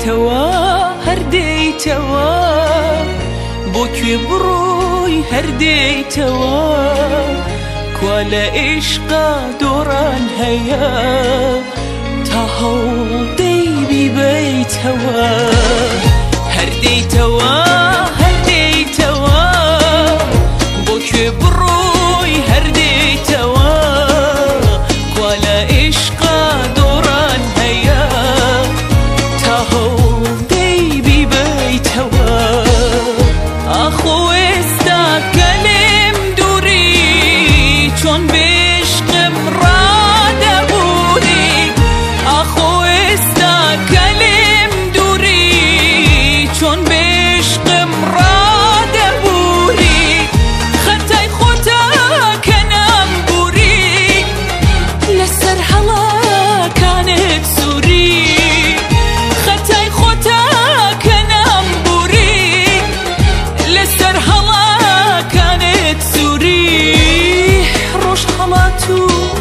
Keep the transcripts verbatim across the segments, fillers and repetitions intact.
هەردەیتەوە هەردەیتەوە بۆ کوێ بڕۆی هەردەیتەوە کوا لە عیشقا دۆڕان هەیە تا هەوڵدەی بیبەیتەوە هەردەیتەوە هەردەیتەوە بۆ کوێ بڕۆی هەردەیتەوە کوا لە عیشقا دۆڕان هەیە تا هەوڵدەی بیبەیتەوە ئاخۆ ئێستا کە لێم دووری چۆن بێشقم ڕادەبووری ئاخۆ ئێستا کە لێم دووری چۆن بێشقم ڕادەبووری خەتای خۆتە کە نامبووری لەسەر هەڵاکانت سووری خەتای خۆتە کە نامبووری لەسەر هەڵاکانت سووری ڕۆژ هەڵات و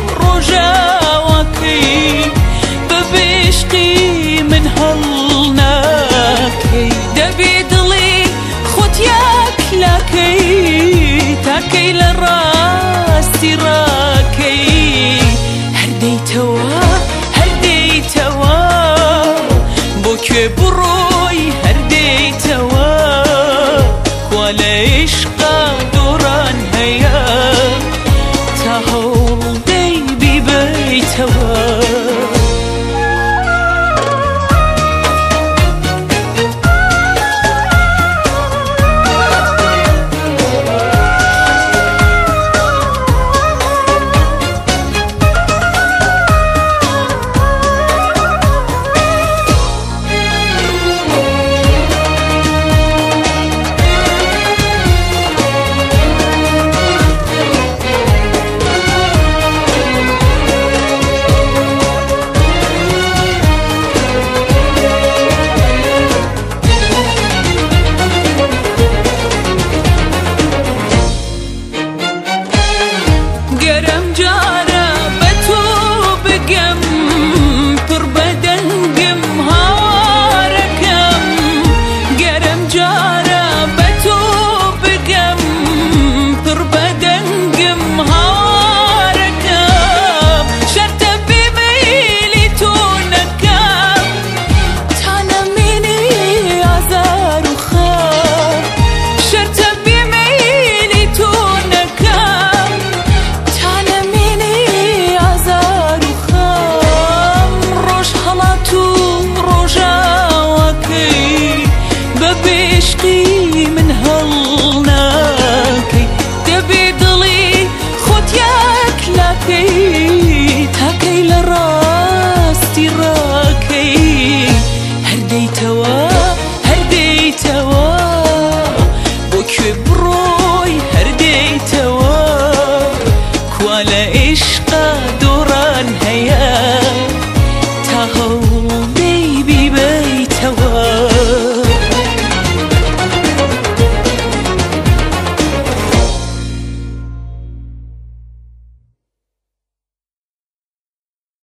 ڕۆژاوەکەی بە بێشقی من هەڵ ناکەی دەبێ دڵی خۆت یەک لاکەی تاکەی لە ڕاستی ڕاکەی هەردەیتەوە هەردەیتەوە بۆ کوێ بڕۆی هەردەیتەوە کوا لە عیشقا دۆڕان هەیە تا هەوڵدەی بیبەیتەوە گەرم جارە بە تۆ بگەم پڕ بەدەنگم هاوارەکەم گەرم جارە بە تۆ بگەم پڕ بەدەنگم هاوارەکەم شەرتە بێمەیلی تۆ نەکەم تا نەمێنێ ئازار و خەم شەرتە بێمەیلی تۆ نەکەم تا نەمێنێ ئازار و خەم ڕۆژ هەڵات و ڕۆژاوەکەی بە بێشقی من هەڵ ناکەی دەبێ دڵی خۆت یەک لاکەی تاکەی لە ڕاستی ڕاکەی هەردەیتەوە هەردەیتەوە